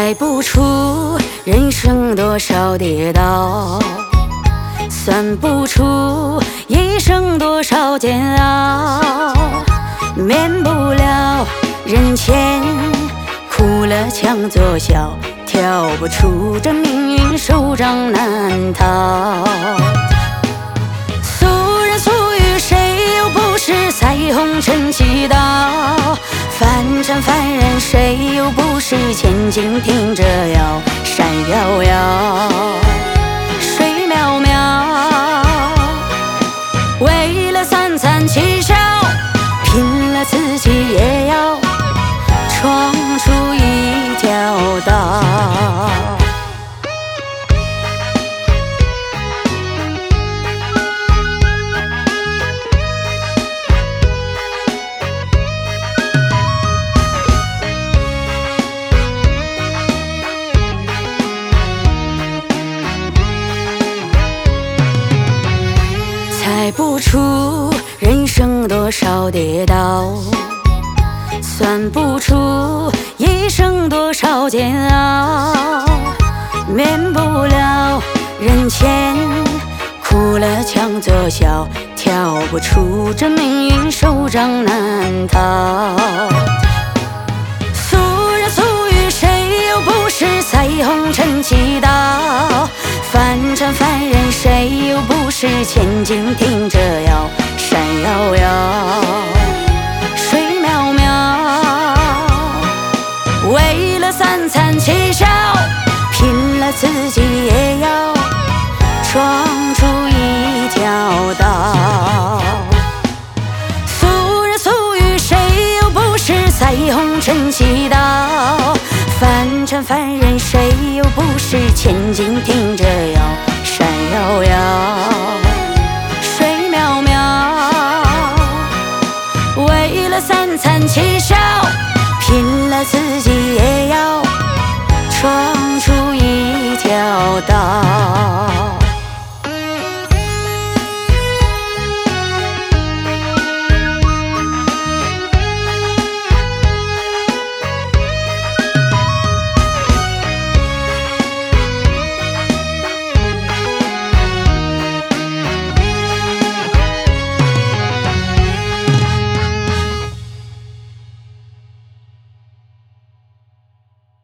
猜不出人生多少跌倒，算不出一生多少煎熬。免不了人前哭了强作笑，跳不出这命运手掌难逃。俗人俗语谁又不是彩虹撑起岛？凡尘凡人谁又不是千金听着摇？山遥遥，水渺渺，为了三餐七孝，拼了自己也要闯出一条道。猜不出人生多少跌倒，算不出一生多少煎熬。免不了人前哭了强作笑，跳不出这命运手掌难逃。俗人俗语谁又不是彩虹撑起岛？凡尘凡人谁又不是千金听着摇？山遥遥，水渺渺，为了三餐七孝，拼了自己也要闯出一条道。俗人俗语谁又不是彩虹撑起岛？凡尘凡人谁又不是千金听着摇？山遥遥，水渺渺，为了三餐七孝，拼了自己也要闯出一条道。